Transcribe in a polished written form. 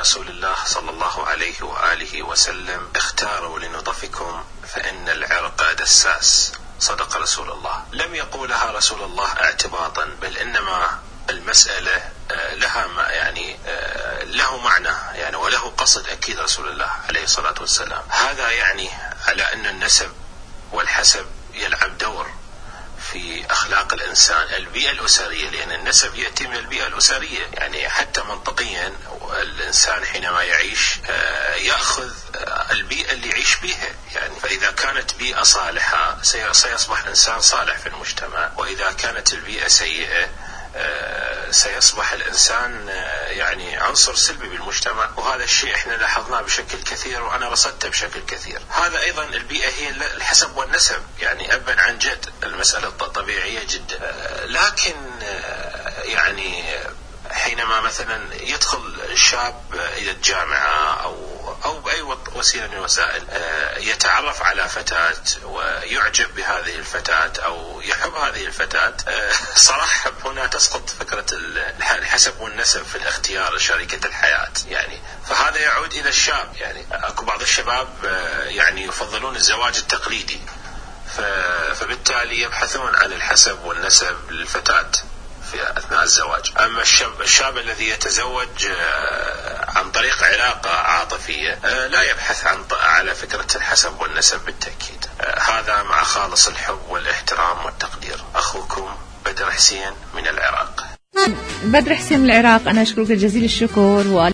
رسول الله صلى الله عليه وآله وسلم: اختاروا لنطفكم فإن العرق دساس. صدق رسول الله. لم يقولها رسول الله اعتباطا، بل إنما المسألة لها له معنى وله قصد أكيد رسول الله عليه الصلاة والسلام. هذا يعني على أن النسب والحسب يلعب دور في أخلاق الإنسان، البيئة الأسرية، لأن النسب يأتي من البيئة الأسرية. حتى منطقيا الإنسان حينما يعيش يأخذ البيئة اللي يعيش بها، فإذا كانت بيئة صالحة سيصبح إنسان صالح في المجتمع، وإذا كانت البيئة سيئة سيصبح الإنسان عنصر سلبي بالمجتمع. وهذا الشيء احنا لاحظناه بشكل كثير، وأنا رصدته بشكل كثير. هذا أيضا البيئة هي الحسب والنسب، أبا عن جد، المسألة طبيعية جدا. لكن حينما مثلا يدخل الشاب إلى الجامعة أو بأي وسيلة من الوسائل يتعرف على فتاة ويعجب بهذه الفتاة أو يحب هذه الفتاة، صراحة هنا تسقط فكرة الحسب والنسب في الاختيار شريكة الحياة. فهذا يعود إلى الشاب. أكو بعض الشباب يفضلون الزواج التقليدي، فبالتالي يبحثون عن الحسب والنسب للفتاة في أثناء الزواج. أما الشاب الذي يتزوج عن طريق علاقة عاطفية لا يبحث على فكرة الحسب والنسب بالتأكيد. هذا مع خالص الحب والاحترام والتقدير. أخوكم بدر حسين من العراق. بدر حسين من العراق، أنا أشكرك جزيل الشكر.